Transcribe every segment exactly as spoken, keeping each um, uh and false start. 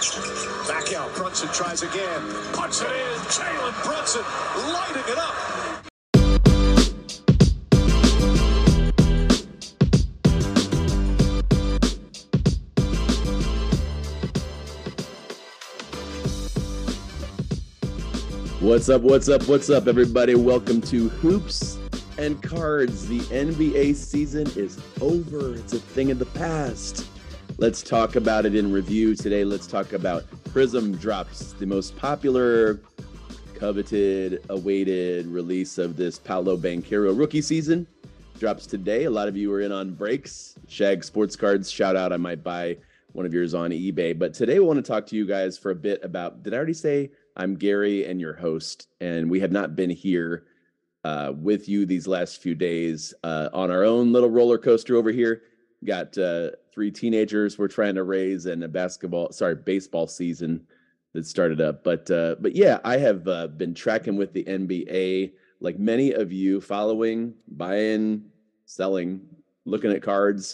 Back out. Brunson tries again. Puts it in. Jalen Brunson lighting it up. What's up, what's up, what's up, everybody? Welcome to Hoops and Cards. The N B A season is over. It's a thing of the past. Let's talk about it in review today. Let's talk about Prism Drops, the most popular, coveted, awaited release of this Paolo Banchero rookie season. Drops today. A lot of you are in on breaks. Shag Sports Cards, shout out. I might buy one of yours on eBay. But today we want to talk to you guys for a bit about, did I already say I'm Gary and your host, and we have not been here uh, with you these last few days uh, on our own little roller coaster over here. Got uh, three teenagers we're trying to raise and a basketball, sorry, baseball season that started up. But uh, but yeah, I have uh, been tracking with the N B A, like many of you, following, buying, selling, looking at cards,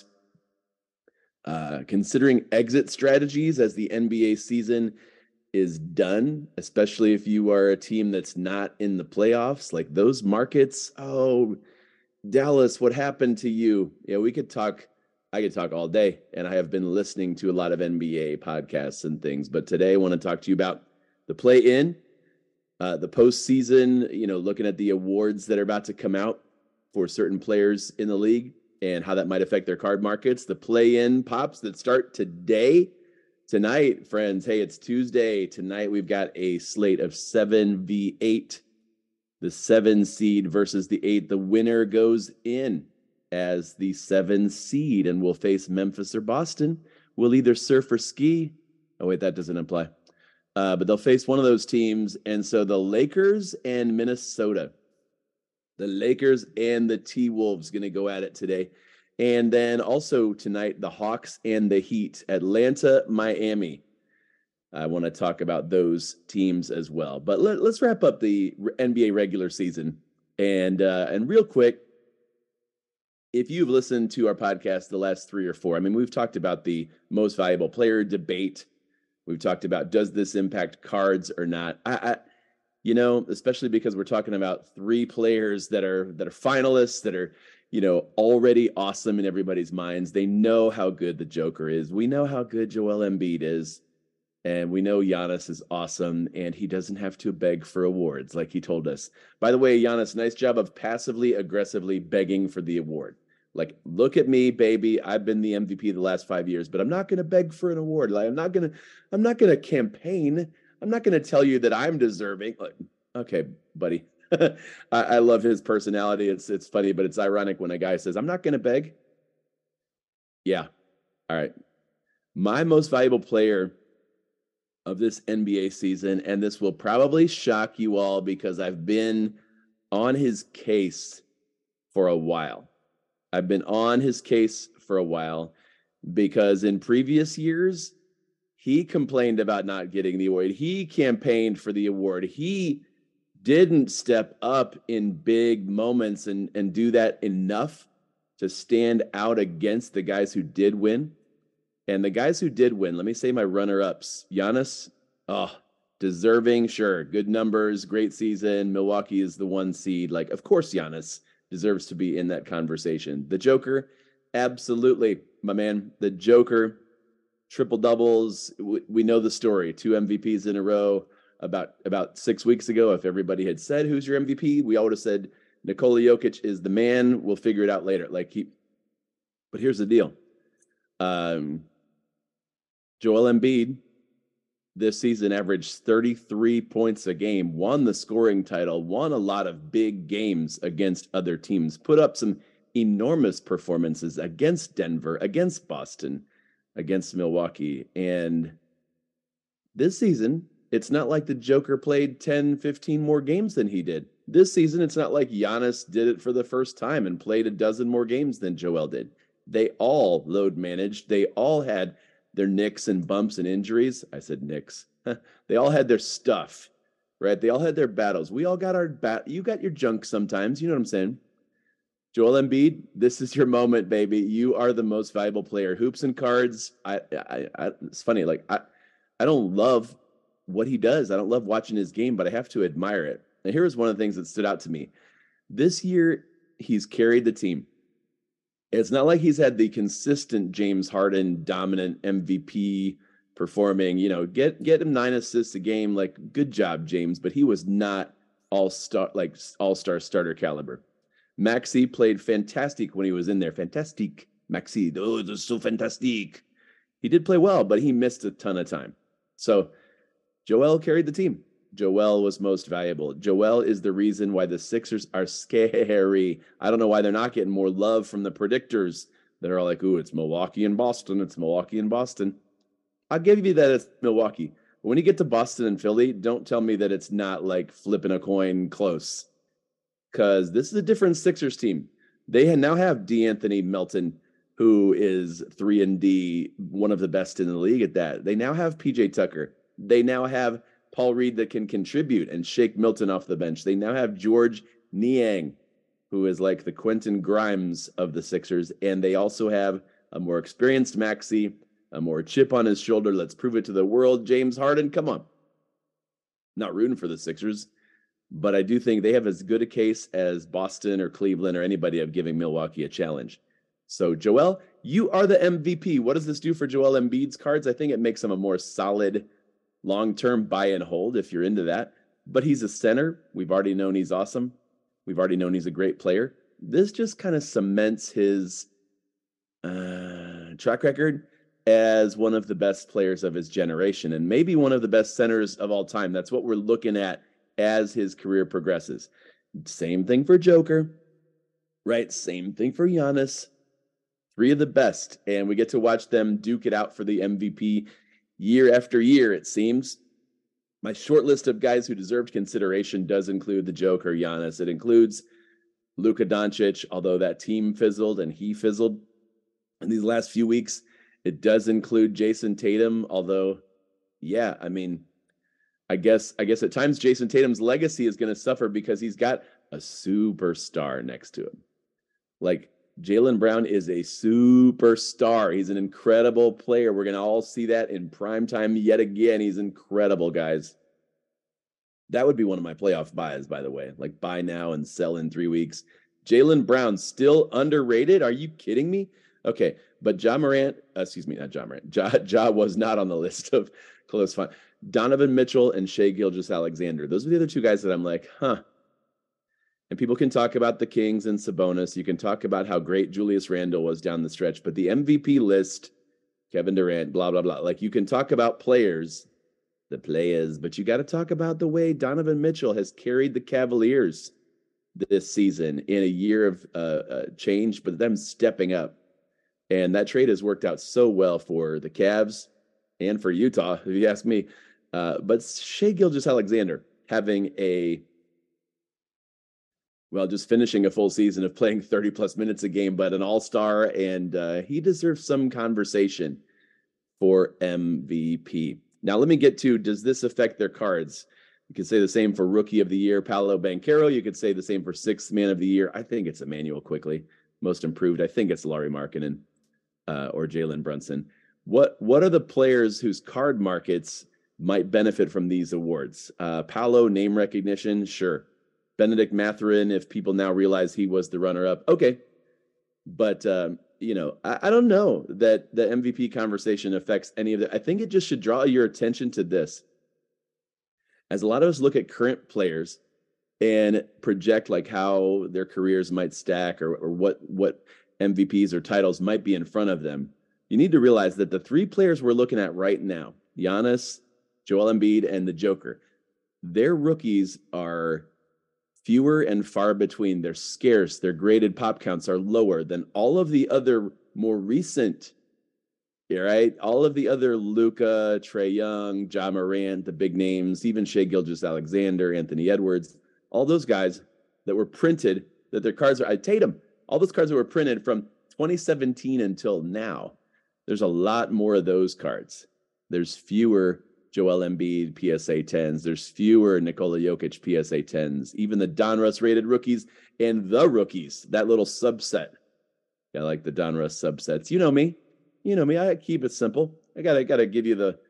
uh, considering exit strategies as the N B A season is done, especially if you are a team that's not in the playoffs. Like those markets, oh, Dallas, what happened to you? Yeah, we could talk, I could talk all day, and I have been listening to a lot of N B A podcasts and things, but today I want to talk to you about the play-in, uh, the postseason, you know, looking at the awards that are about to come out for certain players in the league and how that might affect their card markets, the play-in pops that start today. Tonight, friends, hey, it's Tuesday. Tonight, we've got a slate of seven v eight. The seven seed versus the eight. The winner goes in as the seven seed and will face Memphis or Boston. We'll either surf or ski. Oh, wait, that doesn't apply. Uh, but they'll face one of those teams. And so the Lakers and Minnesota. The Lakers and the T-Wolves going to go at it today. And then also tonight, the Hawks and the Heat, Atlanta, Miami. I want to talk about those teams as well. But let, let's wrap up the N B A regular season. And uh, and real quick, if you've listened to our podcast the last three or four, I mean, we've talked about the most valuable player debate. We've talked about, does this impact cards or not? I, I you know, especially because we're talking about three players that are that are finalists, that are, you know, already awesome in everybody's minds. They know how good the Joker is. We know how good Joel Embiid is. And we know Giannis is awesome, and he doesn't have to beg for awards like he told us. By the way, Giannis, nice job of passively, aggressively begging for the award. Like, look at me, baby. I've been the M V P the last five years, but I'm not going to beg for an award. Like, I'm not going to, I'm not going to campaign. I'm not going to tell you that I'm deserving. Like, okay, buddy. I, I love his personality. It's it's funny, but it's ironic when a guy says, I'm not going to beg. Yeah. All right. My most valuable player of this N B A season, and this will probably shock you all because I've been on his case for a while. I've been on his case for a while because in previous years, he complained about not getting the award. He campaigned for the award. He didn't step up in big moments and, and do that enough to stand out against the guys who did win. And the guys who did win, let me say my runner-ups. Giannis, oh, deserving, sure. Good numbers, great season. Milwaukee is the one seed. Like, of course Giannis deserves to be in that conversation. The Joker, absolutely, my man. The Joker, triple doubles. We, we know the story. Two M V Ps in a row. About about six weeks ago, if everybody had said, who's your M V P? We all would have said, Nikola Jokic is the man. We'll figure it out later. Like he, but here's the deal. Um, Joel Embiid this season averaged thirty-three points a game, won the scoring title, won a lot of big games against other teams, put up some enormous performances against Denver, against Boston, against Milwaukee. And this season, it's not like the Joker played ten, fifteen more games than he did. This season, it's not like Giannis did it for the first time and played a dozen more games than Joel did. They all load managed. They all had their nicks and bumps and injuries. I said nicks. They all had their stuff, right? They all had their battles. We all got our bat. You got your junk sometimes. You know what I'm saying? Joel Embiid, this is your moment, baby. You are the most valuable player. Hoops and Cards. I, I, I it's funny. Like I, I don't love what he does. I don't love watching his game, but I have to admire it. And here's one of the things that stood out to me. This year, he's carried the team. It's not like he's had the consistent James Harden dominant M V P performing, you know, get get him nine assists a game. Like, good job, James. But he was not all-star, like all-star starter caliber. Maxey played fantastic when he was in there. Fantastic, Maxey. Oh, this is so fantastic. He did play well, but he missed a ton of time. So Joel carried the team. Joel was most valuable. Joel is the reason why the Sixers are scary. I don't know why they're not getting more love from the predictors that are all like, ooh, it's Milwaukee and Boston. It's Milwaukee and Boston. I'll give you that it's Milwaukee. But when you get to Boston and Philly, don't tell me that it's not like flipping a coin close. Because this is a different Sixers team. They now have DeAnthony Melton, who is three and D, one of the best in the league at that. They now have P J Tucker. They now have Paul Reed that can contribute and shake Milton off the bench. They now have George Niang, who is like the Quentin Grimes of the Sixers. And they also have a more experienced Maxey, a more chip on his shoulder. Let's prove it to the world. James Harden, come on. Not rooting for the Sixers, but I do think they have as good a case as Boston or Cleveland or anybody of giving Milwaukee a challenge. So, Joel, you are the M V P. What does this do for Joel Embiid's cards? I think it makes him a more solid long-term buy and hold if you're into that. But he's a center. We've already known he's awesome. We've already known he's a great player. This just kind of cements his uh, track record as one of the best players of his generation and maybe one of the best centers of all time. That's what we're looking at as his career progresses. Same thing for Joker, right? Same thing for Giannis. Three of the best, and we get to watch them duke it out for the M V P year after year, it seems. My short list of guys who deserved consideration does include the Joker, Giannis. It includes Luka Doncic, although that team fizzled and he fizzled in these last few weeks. It does include Jason Tatum, although, yeah, I mean, I guess I guess at times Jason Tatum's legacy is going to suffer because he's got a superstar next to him. Like, Jaylen Brown is a superstar. He's an incredible player. We're going to all see that in primetime yet again. He's incredible, guys. That would be one of my playoff buys, by the way. Like, buy now and sell in three weeks. Jaylen Brown, still underrated? Are you kidding me? Okay, but Ja Morant, uh, excuse me, not Ja Morant. Ja, Ja was not on the list of close fun. Donovan Mitchell and Shai Gilgeous-Alexander. Those are the other two guys that I'm like, huh. And people can talk about the Kings and Sabonis. You can talk about how great Julius Randle was down the stretch. But the M V P list, Kevin Durant, blah, blah, blah. Like, you can talk about players, the players, but you got to talk about the way Donovan Mitchell has carried the Cavaliers this season in a year of uh, uh, change, but them stepping up. And that trade has worked out so well for the Cavs and for Utah, if you ask me. Uh, but Shai Gilgeous-Alexander having a Well, just finishing a full season of playing thirty plus minutes a game, but an all-star, and uh, he deserves some conversation for M V P. Now, let me get to, does this affect their cards? You could say the same for Rookie of the Year, Paolo Banchero. You could say the same for Sixth Man of the Year. I think it's Emmanuel Quickley. Most improved, I think it's Lauri Markkanen uh, or Jalen Brunson. What, what are the players whose card markets might benefit from these awards? Uh, Paolo, name recognition, sure. Benedict Mathurin, if people now realize he was the runner-up, okay. But, um, you know, I, I don't know that the M V P conversation affects any of that. I think it just should draw your attention to this. As a lot of us look at current players and project like how their careers might stack or, or what, what M V Ps or titles might be in front of them, you need to realize that the three players we're looking at right now, Giannis, Joel Embiid, and the Joker, their rookies are fewer and far between. They're scarce. Their graded pop counts are lower than all of the other more recent, right? All of the other Luka, Trae Young, Ja Morant, the big names, even Shai Gilgeous-Alexander, Anthony Edwards, all those guys that were printed, that their cards are, I Tatum, all those cards that were printed from twenty seventeen until now. There's a lot more of those cards. There's fewer Joel Embiid P S A tens. There's fewer Nikola Jokic P S A tens. Even the Donruss rated rookies and the rookies, that little subset. I like the Donruss subsets. You know me. You know me. I keep it simple. I gotta gotta give you the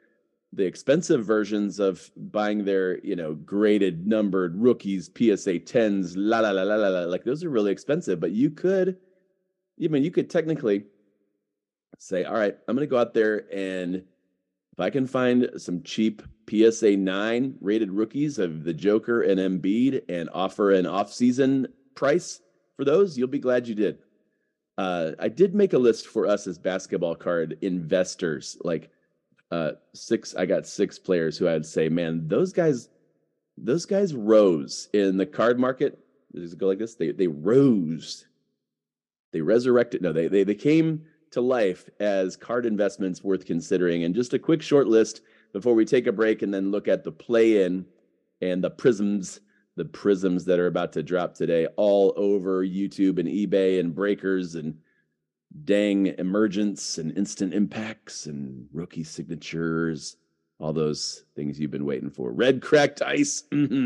the expensive versions of buying their, you know, graded, numbered rookies, P S A tens, la la la la la la. Like those are really expensive, but you could, I mean, you could technically say, all right, I'm going to go out there and if I can find some cheap P S A nine rated rookies of the Joker and Embiid and offer an off-season price for those, you'll be glad you did. Uh, I did make a list for us as basketball card investors, like uh, six. I got six players who I'd say, man, those guys, those guys rose in the card market. Does it go like this? They they rose. They resurrected. No, they they they came to life as card investments worth considering. And just a quick short list before we take a break and then look at the play-in and the prisms. The prisms that are about to drop today all over YouTube and eBay and breakers and dang emergence and instant impacts and rookie signatures, all those things you've been waiting for. Red cracked ice.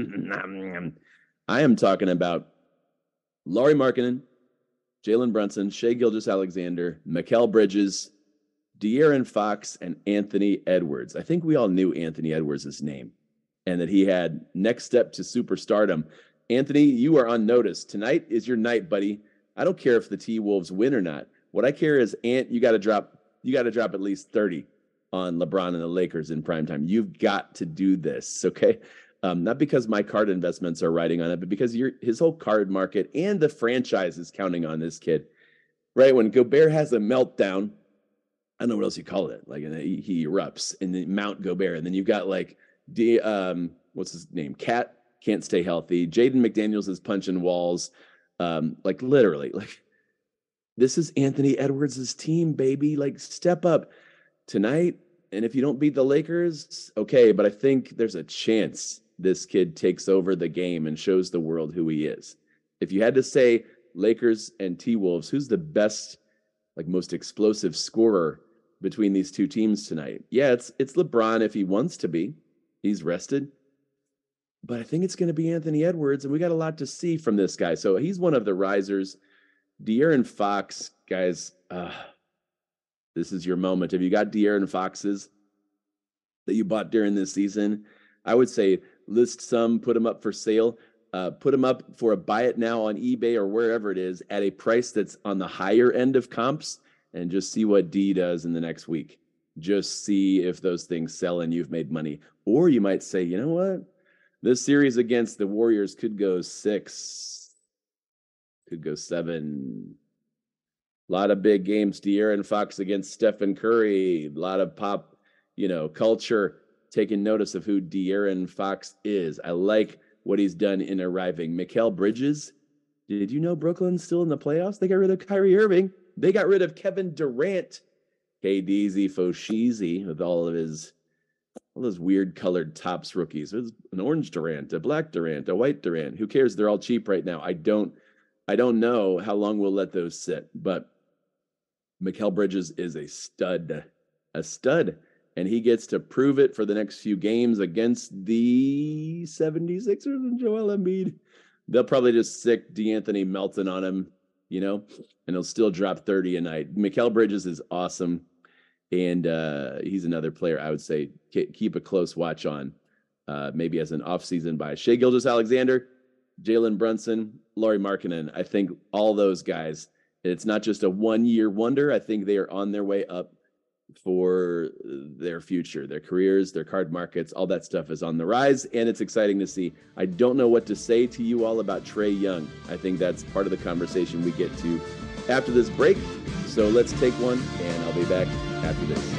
I am talking about Lauri Markkanen, Jalen Brunson, Shai Gilgeous-Alexander, Mikal Bridges, De'Aaron Fox, and Anthony Edwards. I think we all knew Anthony Edwards' name, and that he had next step to superstardom. Anthony, you are on notice. Tonight is your night, buddy. I don't care if the T-Wolves win or not. What I care is, Ant, you got to drop you got to drop at least thirty on LeBron and the Lakers in primetime. You've got to do this, okay? Um, not because my card investments are riding on it, but because you're, his whole card market and the franchise is counting on this kid. Right? When Gobert has a meltdown, I don't know what else you call it. Like he, he erupts and then Mount Gobert. And then you've got like, D, um, what's his name? Cat can't stay healthy. Jaden McDaniels is punching walls. Um, like literally, like this is Anthony Edwards' team, baby. Like step up tonight. And if you don't beat the Lakers, okay. But I think there's a chance this kid takes over the game and shows the world who he is. If you had to say Lakers and T-Wolves, who's the best, like most explosive scorer between these two teams tonight? Yeah, it's it's LeBron if he wants to be. He's rested. But I think it's going to be Anthony Edwards, and we got a lot to see from this guy. So he's one of the risers. De'Aaron Fox, guys, uh, this is your moment. If you got De'Aaron Foxes that you bought during this season, I would say list some, put them up for sale, uh, put them up for a buy it now on eBay or wherever it is at a price that's on the higher end of comps, and just see what D does in the next week. Just see if those things sell and you've made money. Or you might say, you know what? This series against the Warriors could go six, could go seven. A lot of big games. De'Aaron Fox against Stephen Curry. A lot of pop, you know, culture taking notice of who De'Aaron Fox is. I like what he's done in arriving. Mikal Bridges. Did you know Brooklyn's still in the playoffs? They got rid of Kyrie Irving. They got rid of Kevin Durant. K D Z Foshizi with all of his, all those weird colored tops rookies. There's an orange Durant, a black Durant, a white Durant. Who cares? They're all cheap right now. I don't, I don't know how long we'll let those sit, but Mikal Bridges is a stud, a stud, and he gets to prove it for the next few games against the seventy-sixers and Joel Embiid. They'll probably just sick DeAnthony Melton on him, you know, and he'll still drop thirty a night. Mikal Bridges is awesome. And uh, he's another player I would say keep a close watch on, uh, maybe as an offseason buy. Shai Gilgeous-Alexander, Jalen Brunson, Lauri Markkanen. I think all those guys, it's not just a one-year wonder. I think they are on their way up for their future, their careers, their card markets. All that stuff is on the rise, and it's exciting to see. I don't know what to say to you all about Trae Young. I think that's part of the conversation we get to after this break. So let's take one, and I'll be back after this.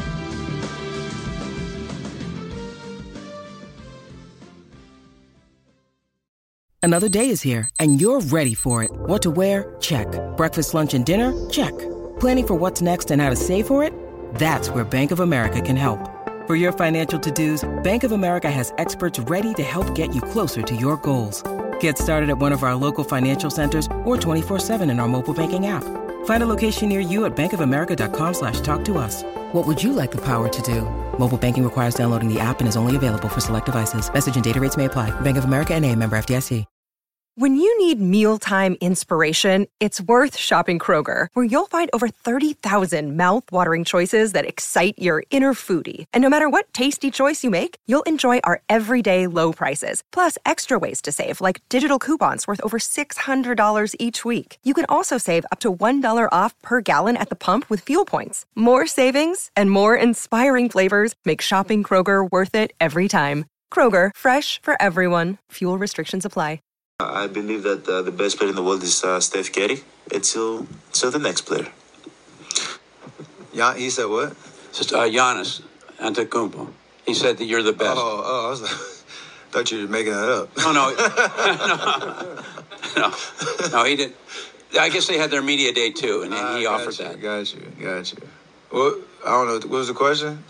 Another day is here, and you're ready for it. What to wear? Check. Breakfast, lunch, and dinner? Check. Planning for what's next and how to save for it? That's where Bank of America can help. For your financial to-dos, Bank of America has experts ready to help get you closer to your goals. Get started at one of our local financial centers or twenty-four seven in our mobile banking app. Find a location near you at bankofamerica.com slash talk to us. What would you like the power to do? Mobile banking requires downloading the app and is only available for select devices. Message and data rates may apply. Bank of America N A, member F D I C. When you need mealtime inspiration, it's worth shopping Kroger, where you'll find over thirty thousand mouth-watering choices that excite your inner foodie. And no matter what tasty choice you make, you'll enjoy our everyday low prices, plus extra ways to save, like digital coupons worth over six hundred dollars each week. You can also save up to one dollar off per gallon at the pump with fuel points. More savings and more inspiring flavors make shopping Kroger worth it every time. Kroger, fresh for everyone. Fuel restrictions apply. I believe that uh, the best player in the world is uh, Steph Curry. It's still, still the next player. Yeah, he said what? Just uh, Giannis Antetokounmpo. He said that you're the best. Oh, oh, I was like, thought you were making that up. No, no, no, no. He didn't. I guess they had their media day too, and he uh, offered you, that. Got you, got you. Well, I don't know. What was the question?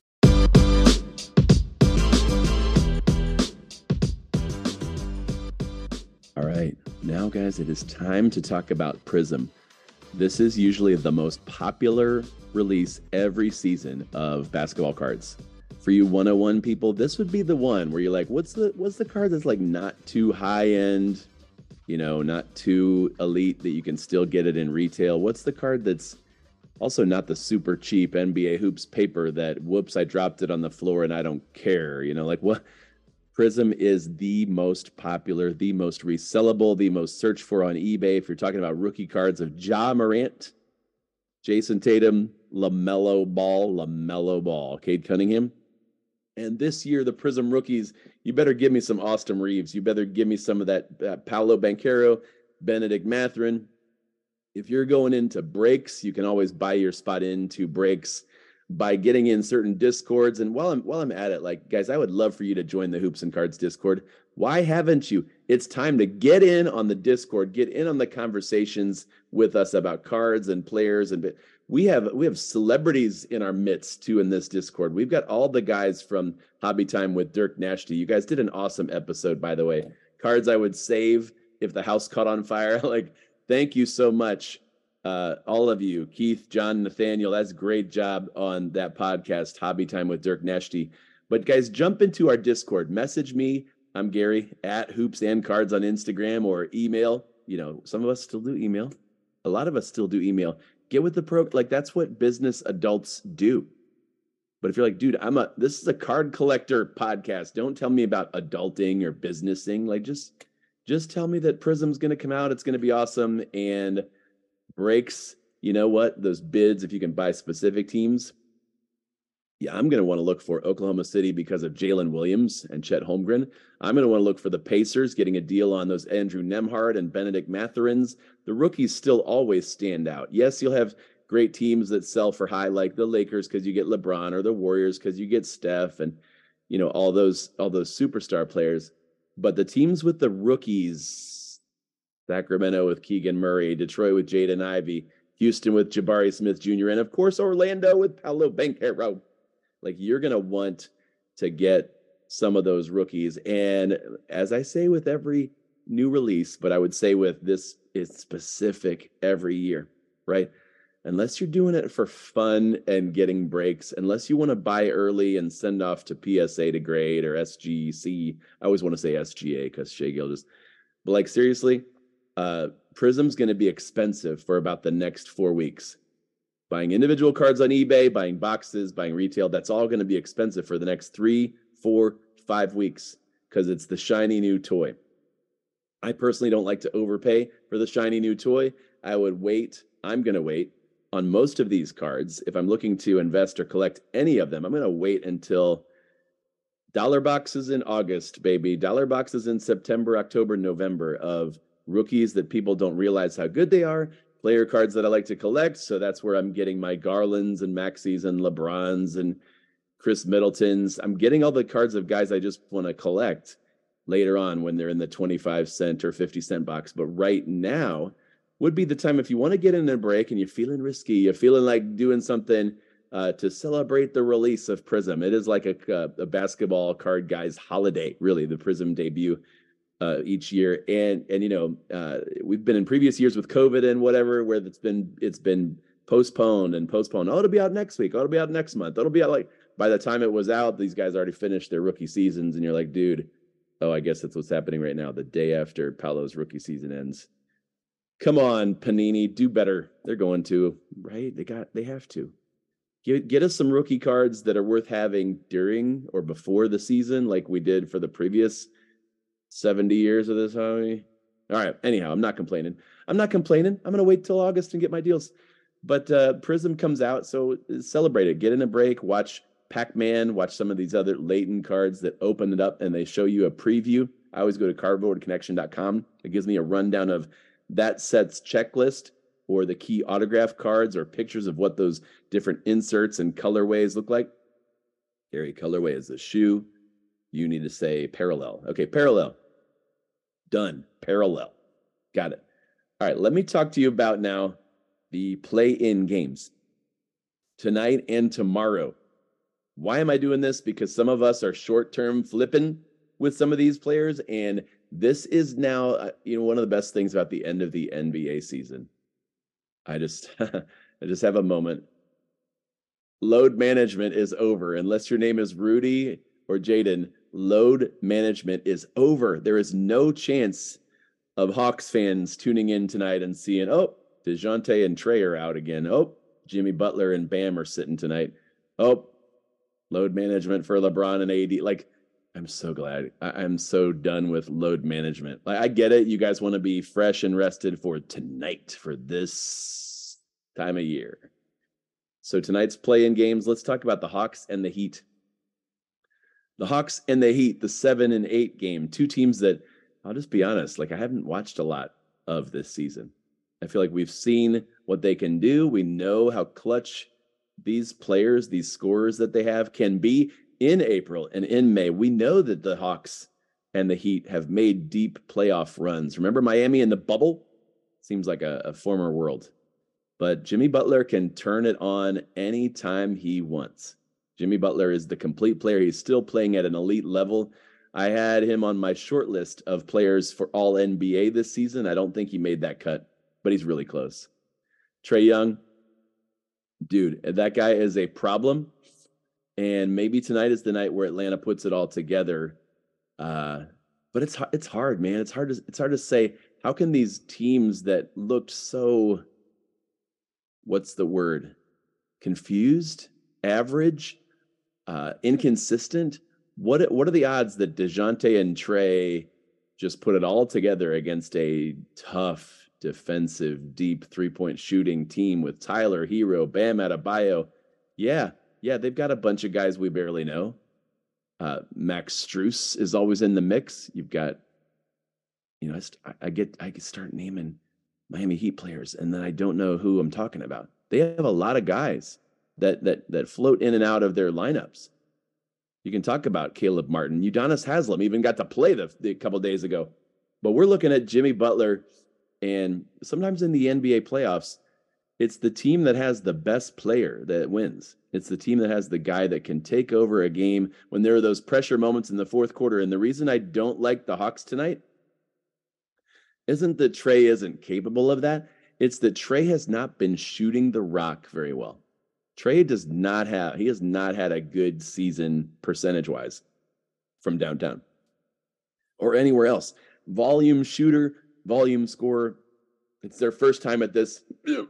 All right, now guys, it is time to talk about Prism. This is usually the most popular release every season of basketball cards. For you one oh one people, this would be the one where you're like, what's the what's the card that's like not too high end, you know, not too elite that you can still get it in retail? What's the card that's also not the super cheap N B A Hoops paper that, whoops, I dropped it on the floor and I don't care, you know, like what? Prism is the most popular, the most resellable, the most searched for on eBay. If you're talking about rookie cards of Ja Morant, Jason Tatum, LaMelo Ball, LaMelo Ball, Cade Cunningham. And this year, the Prism rookies, you better give me some Austin Reeves. You better give me some of that uh, Paolo Banchero, Benedict Mathurin. If you're going into breaks, you can always buy your spot into breaks by getting in certain discords. And while I'm while I'm at it, like, guys, I would love for you to join the Hoops and Cards Discord. Why haven't you? It's time to get in on the Discord, get in on the conversations with us about cards and players. And we have we have celebrities in our midst too in this Discord. We've got all the guys from Hobby Time with Dirk Nashty. You guys did an awesome episode, by the way. Cards I would save if the house caught on fire. Like, thank you so much. Uh, all of you, Keith, John, Nathaniel, that's a great job on that podcast, Hobby Time with Dirk Nashty. But guys, jump into our Discord. Message me. I'm Gary at Hoops and Cards on Instagram, or email. You know, some of us still do email. A lot of us still do email. Get with the pro. Like, that's what business adults do. But if you're like, dude, I'm a, this is a card collector podcast. Don't tell me about adulting or businessing. Like, just, just tell me that Prism's going to come out. It's going to be awesome. And breaks, you know what? Those bids, if you can buy specific teams. Yeah, I'm going to want to look for Oklahoma City because of Jalen Williams and Chet Holmgren. I'm going to want to look for the Pacers, getting a deal on those Andrew Nembhard and Benedict Mathurins. The rookies still always stand out. Yes, you'll have great teams that sell for high, like the Lakers because you get LeBron, or the Warriors because you get Steph, and you know all those all those superstar players. But the teams with the rookies, Sacramento with Keegan Murray, Detroit with Jaden Ivey, Houston with Jabari Smith Junior, and of course Orlando with Paolo Banchero. Like, you're going to want to get some of those rookies. And as I say with every new release, but I would say with this, it's specific every year, right? Unless you're doing it for fun and getting breaks, unless you want to buy early and send off to P S A to grade or S G C. I always want to say S G A because Shea Gildas. But like, seriously, uh, Prism's going to be expensive for about the next four weeks. Buying individual cards on eBay, buying boxes, buying retail, that's all going to be expensive for the next three, four, five weeks because it's the shiny new toy. I personally don't like to overpay for the shiny new toy. I would wait. I'm going to wait on most of these cards. If I'm looking to invest or collect any of them, I'm going to wait until dollar boxes in August, baby. Dollar boxes in September, October, November of rookies that people don't realize how good they are. Player cards that I like to collect, so that's where I'm getting my Garlands and Maxis and LeBrons and Chris Middletons. I'm getting all the cards of guys I just want to collect later on when they're in the twenty-five cent or fifty cent box. But right now would be the time if you want to get in a break and you're feeling risky, you're feeling like doing something uh, to celebrate the release of Prism. It is like a, a basketball card guy's holiday, really, the Prism debut. Uh, each year, and and you know uh, we've been in previous years with COVID and whatever where it's been it's been postponed and postponed. Oh, it'll be out next week. Oh, it'll be out next month. It'll be out like by the time it was out, these guys already finished their rookie seasons, and you're like, dude, Oh, I guess that's what's happening right now, the day after Paolo's rookie season ends. Come on, Panini, do better. They're going to, right? They got, they have to. Get, get us some rookie cards that are worth having during or before the season, like we did for the previous seventy years of this hobby. All right. Anyhow, I'm not complaining. I'm not complaining. I'm going to wait till August and get my deals. But uh, Prism comes out, so celebrate it. Get in a break. Watch Pac-Man. Watch some of these other latent cards that open it up and they show you a preview. I always go to cardboard connection dot com. It gives me a rundown of that set's checklist, or the key autograph cards, or pictures of what those different inserts and colorways look like. Gary, colorway is the shoe. You need to say parallel. Okay, parallel. Done. Parallel. Got it. All right, let me talk to you about now the play-in games. Tonight and tomorrow. Why am I doing this? Because some of us are short-term flipping with some of these players, and this is now, uh, you know, one of the best things about the end of the N B A season. I just, I just have a moment. Load management is over. Unless your name is Rudy or Jaden, load management is over. There is no chance of Hawks fans tuning in tonight and seeing, oh, DeJounte and Trey are out again. Oh, Jimmy Butler and Bam are sitting tonight. Oh, load management for LeBron and A D. Like, I'm so glad. I, I'm so done with load management. Like, I get it. You guys want to be fresh and rested for tonight, for this time of year. So tonight's play-in games, let's talk about the Hawks and the Heat. The Hawks and the Heat, the seven and eight game, two teams that, I'll just be honest, like I haven't watched a lot of this season. I feel like we've seen what they can do. We know how clutch these players, these scorers that they have can be in April and in May. We know that the Hawks and the Heat have made deep playoff runs. Remember Miami in the bubble? Seems like a, a former world. But Jimmy Butler can turn it on anytime he wants. Jimmy Butler is the complete player. He's still playing at an elite level. I had him on my short list of players for all N B A this season. I don't think he made that cut, but he's really close. Trae Young, dude, that guy is a problem. And maybe tonight is the night where Atlanta puts it all together. Uh, but it's it's hard, man. It's hard to it's hard to say, how can these teams that looked so, what's the word? Confused, average, uh, inconsistent. What what are the odds that DeJounte and Trey just put it all together against a tough, defensive, deep three-point shooting team with Tyler Hero, Bam Adebayo? Yeah, yeah, they've got a bunch of guys we barely know. Uh, Max Strus is always in the mix. You've got, you know, I, I get I can start naming Miami Heat players, and then I don't know who I'm talking about. They have a lot of guys that that that float in and out of their lineups. You can talk about Caleb Martin. Udonis Haslem even got to play the, the a couple days ago. But we're looking at Jimmy Butler, and sometimes in the N B A playoffs, it's the team that has the best player that wins. It's the team that has the guy that can take over a game when there are those pressure moments in the fourth quarter. And the reason I don't like the Hawks tonight isn't that Trey isn't capable of that. It's that Trey has not been shooting the rock very well. Trey does not have, he has not had a good season percentage-wise from downtown or anywhere else. Volume shooter, volume scorer. It's their first time at this.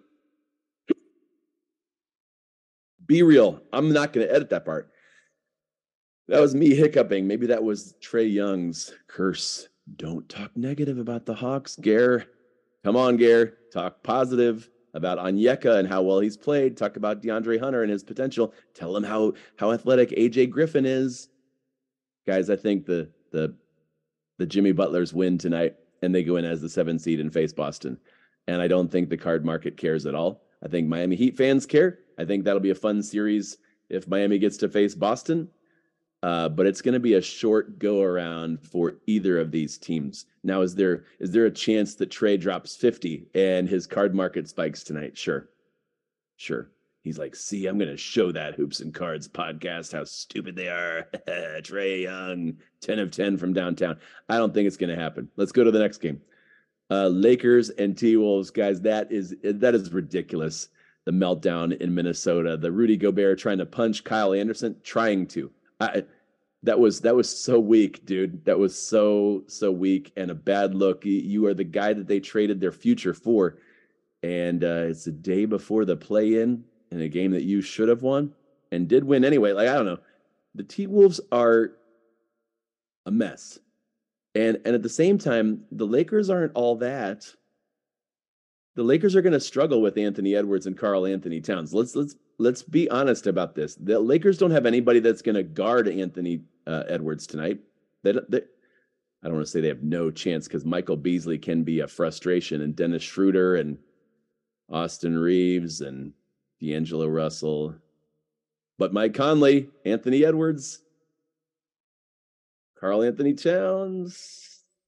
Be real. I'm not going to edit that part. That was me hiccuping. Maybe that was Trae Young's curse. Don't talk negative about the Hawks, Gare. Come on, Gare. Talk positive about Onyeka and how well he's played. Talk about DeAndre Hunter and his potential. Tell him how how athletic A J Griffin is. Guys, I think the the the Jimmy Butlers win tonight, and they go in as the seventh seed and face Boston. And I don't think the card market cares at all. I think Miami Heat fans care. I think that'll be a fun series if Miami gets to face Boston. Uh, but it's going to be a short go around for either of these teams. Now, is there is there a chance that Trey drops fifty and his card market spikes tonight? Sure. Sure. He's like, see, I'm going to show that Hoops and Cards podcast how stupid they are. Trae Young, ten of ten from downtown. I don't think it's going to happen. Let's go to the next game. Uh, Lakers and T-Wolves, guys, that is that is ridiculous. The meltdown in Minnesota. The Rudy Gobert trying to punch Kyle Anderson, trying to. I, That was that was so weak, dude. That was so so weak and a bad look. You, you are the guy that they traded their future for, and uh, it's the day before the play-in in a game that you should have won and did win anyway. Like I don't know, the T-Wolves are a mess, and and at the same time, the Lakers aren't all that. The Lakers are going to struggle with Anthony Edwards and Karl Anthony Towns. Let's let's let's be honest about this. The Lakers don't have anybody that's going to guard Anthony uh, Edwards tonight. They, they, I don't want to say they have no chance because Michael Beasley can be a frustration, and Dennis Schroeder and Austin Reeves and D'Angelo Russell. But Mike Conley, Anthony Edwards, Karl Anthony Towns.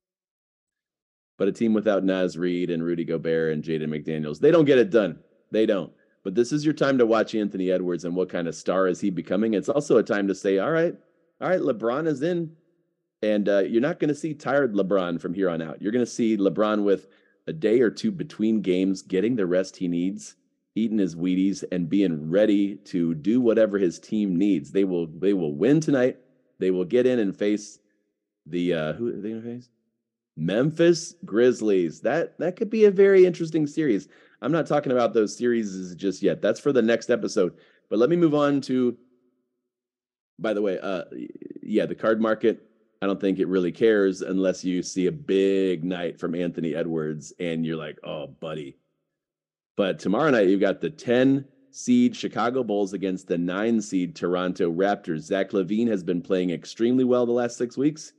But a team without Naz Reid and Rudy Gobert and Jaden McDaniels, they don't get it done. They don't. But this is your time to watch Anthony Edwards and what kind of star is he becoming. It's also a time to say, all right, all right, LeBron is in. And uh, you're not going to see tired LeBron from here on out. You're going to see LeBron with a day or two between games, getting the rest he needs, eating his Wheaties, and being ready to do whatever his team needs. They will they will win tonight. They will get in and face the, uh, who are they going to face? Memphis Grizzlies. That that could be a very interesting series. I'm not talking about those series just yet. That's for the next episode. But let me move on to, by the way, uh, yeah, the card market. I don't think it really cares unless you see a big night from Anthony Edwards and you're like, oh, buddy. But tomorrow night, you've got the ten seed Chicago Bulls against the nine seed Toronto Raptors. Zach LaVine has been playing extremely well the last six weeks.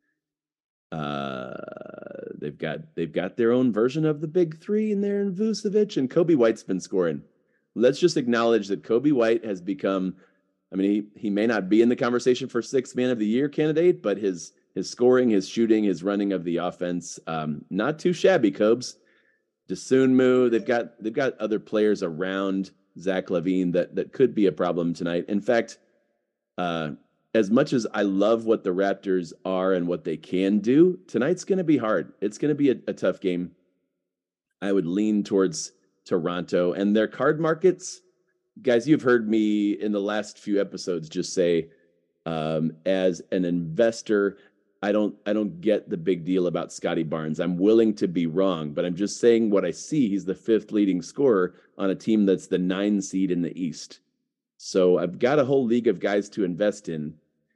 Uh, they've got they've got their own version of the big three in there in Vucevic, and Kobe White's been scoring. Let's just acknowledge that Kobe White has become, I mean, he, he may not be in the conversation for sixth man of the year candidate, but his his scoring, his shooting, his running of the offense, um, not too shabby, Cobes. Dosunmu, they've got they've got other players around Zach LaVine that that could be a problem tonight. In fact, uh, as much as I love what the Raptors are and what they can do, tonight's going to be hard. It's going to be a, a tough game. I would lean towards Toronto and their card markets. Guys, you've heard me in the last few episodes just say, um, as an investor, I don't I don't get the big deal about Scotty Barnes. I'm willing to be wrong, but I'm just saying what I see. He's the fifth leading scorer on a team that's the nine seed in the East. So I've got a whole league of guys to invest in.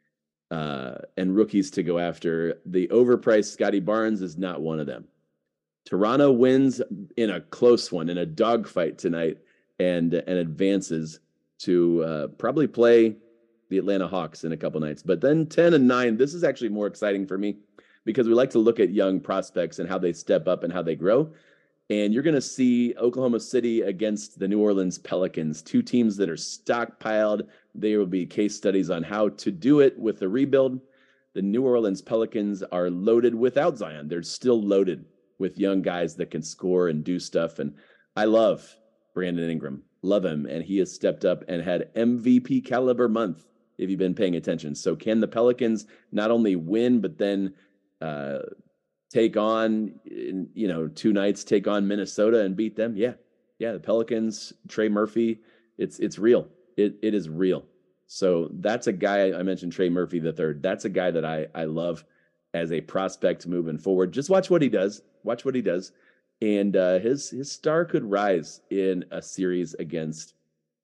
Uh, and rookies to go after. The overpriced Scotty Barnes is not one of them. Toronto wins in a close one, in a dogfight tonight, and and advances to uh, probably play the Atlanta Hawks in a couple nights. But then ten and nine, this is actually more exciting for me because we like to look at young prospects and how they step up and how they grow. And you're going to see Oklahoma City against the New Orleans Pelicans, two teams that are stockpiled. There will be case studies on how to do it with the rebuild. The New Orleans Pelicans are loaded without Zion. They're still loaded with young guys that can score and do stuff. And I love Brandon Ingram. Love him. And he has stepped up and had M V P caliber month, if you've been paying attention. So can the Pelicans not only win, but then uh, take on, you know, two nights, take on Minnesota and beat them? Yeah. Yeah. The Pelicans, Trey Murphy, it's, it's real. It, it is real. So that's a guy, I mentioned Trey Murphy the third. That's a guy that I, I love as a prospect moving forward. Just watch what he does. Watch what he does. And uh, his, his star could rise in a series against,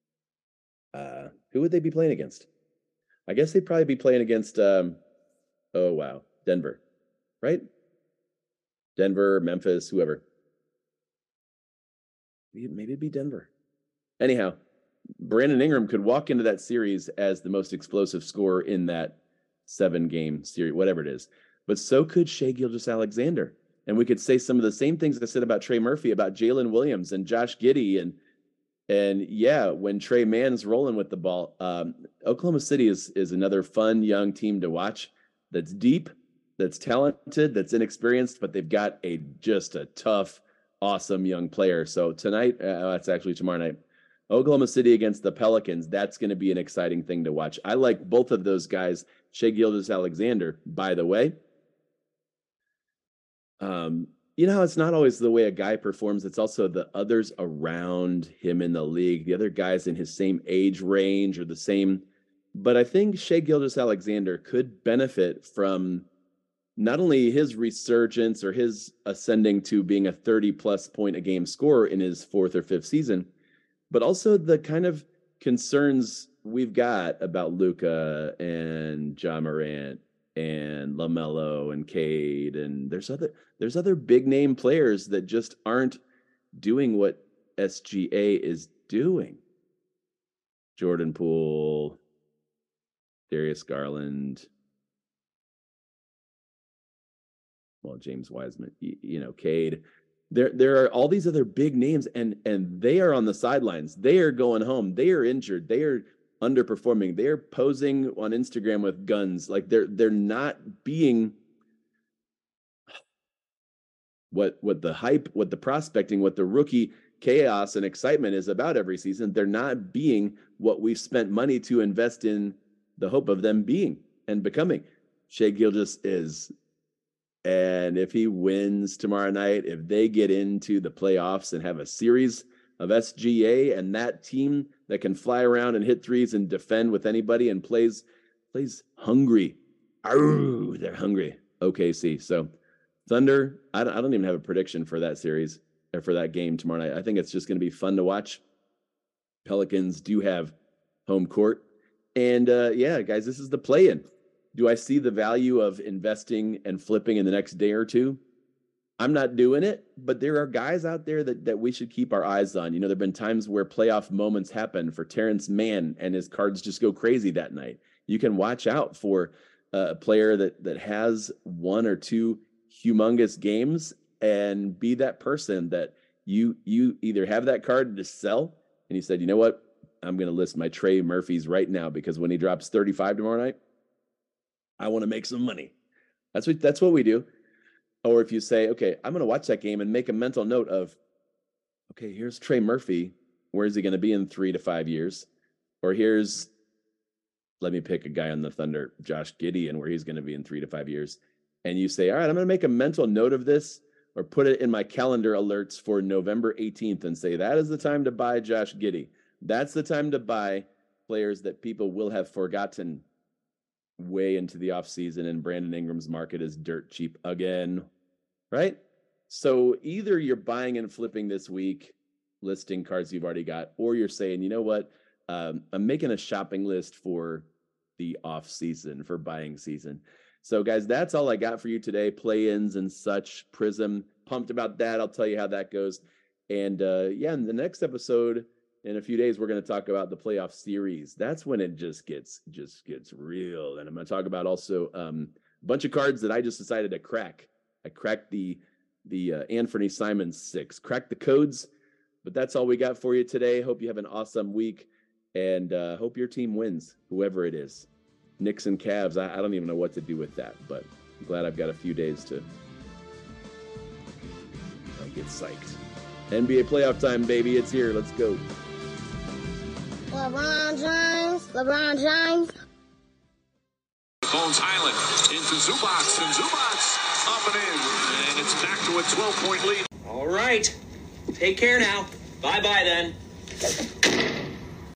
uh, who would they be playing against? I guess they'd probably be playing against, um, oh, wow, Denver, right? Denver, Memphis, whoever. Maybe it'd be Denver. Anyhow, Brandon Ingram could walk into that series as the most explosive scorer in that seven-game series, whatever it is. But so could Shai Gilgeous-Alexander. And we could say some of the same things I said about Trey Murphy, about Jalen Williams and Josh Giddey. And, and yeah, when Trey Mann's rolling with the ball, um, Oklahoma City is, is another fun young team to watch that's deep, that's talented, that's inexperienced, but they've got a just a tough, awesome young player. So tonight, uh, that's actually tomorrow night, Oklahoma City against the Pelicans. That's going to be an exciting thing to watch. I like both of those guys. Shai Gilgeous-Alexander, by the way. Um, you know, it's not always the way a guy performs. It's also the others around him in the league, the other guys in his same age range or the same But I think Shai Gilgeous-Alexander could benefit from not only his resurgence or his ascending to being a thirty plus point a game scorer in his fourth or fifth season, but also the kind of concerns we've got about Luka and Ja Morant and LaMelo and Cade. And there's other, there's other big name players that just aren't doing what S G A is doing. Jordan Poole, Darius Garland, well, James Wiseman, you, you know, Cade. There, there are all these other big names, and and they are on the sidelines. They are going home. They are injured. They are underperforming. They are posing on Instagram with guns. Like they're they're not being what what the hype, what the prospecting, what the rookie chaos and excitement is about every season. They're not being what we've spent money to invest in the hope of them being and becoming. Shai Gilgeous is. And if he wins tomorrow night, if they get into the playoffs and have a series of S G A and that team that can fly around and hit threes and defend with anybody and plays plays hungry. Arr, they're hungry. O K C. So Thunder, I don't, I don't even have a prediction for that series or for that game tomorrow night. I think it's just going to be fun to watch. Pelicans do have home court. And uh, yeah, guys, this is the play-in. Do I see the value of investing and flipping in the next day or two? I'm not doing it, but there are guys out there that, that we should keep our eyes on. You know, there have been times where playoff moments happen for Terrence Mann and his cards just go crazy that night. You can watch out for a player that, that has one or two humongous games and be that person that you, you either have that card to sell and you said, you know what, I'm going to list my Trey Murphys right now because when he drops thirty-five tomorrow night, I want to make some money. That's what that's what we do. Or if you say, okay, I'm going to watch that game and make a mental note of, okay, here's Trey Murphy. Where is he going to be in three to five years? Or here's, let me pick a guy on the Thunder, Josh Giddey, and where he's going to be in three to five years. And you say, all right, I'm going to make a mental note of this or put it in my calendar alerts for November eighteenth and say, that is the time to buy Josh Giddey. That's the time to buy players that people will have forgotten way into the offseason, and Brandon Ingram's market is dirt cheap again, right? So either you're buying and flipping this week, listing cards you've already got, or you're saying, you know what, um, I'm making a shopping list for the off season, for buying season. So guys, that's all I got for you today. Play-ins and such. Prism, pumped about that. I'll tell you how that goes. And uh, yeah, in the next episode, in a few days, we're going to talk about the playoff series. That's when it just gets just gets real. And I'm going to talk about also um, a bunch of cards that I just decided to crack. I cracked the the uh, Anthony Simons six, cracked the codes. But that's all we got for you today. Hope you have an awesome week, and uh, hope your team wins, whoever it is. Knicks and Cavs. I, I don't even know what to do with that, but I'm glad I've got a few days to I'll get psyched. N B A playoff time, baby. It's here. Let's go. LeBron James, LeBron James. Bones Highland into Zubac, and Zubac up and in, and it's back to a twelve-point lead. All right, take care now. Bye-bye then.